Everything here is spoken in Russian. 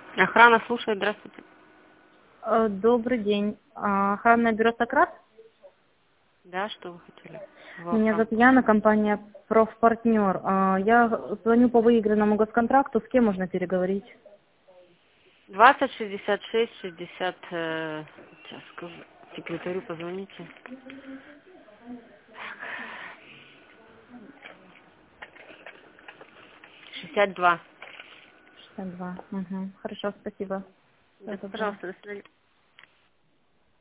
Охрана слушает, здравствуйте. Добрый день. Охранное бюро «Сократ». Да, что вы хотели? Меня Welcome. зовут Яна, компания «Профпартнер». Я звоню по выигранному госконтракту. С кем можно переговорить? 20 66 60, сейчас скажу, секретарю позвоните. 62. 62. Угу. Хорошо, спасибо. Да, Всего доброго. пожалуйста, до свидания.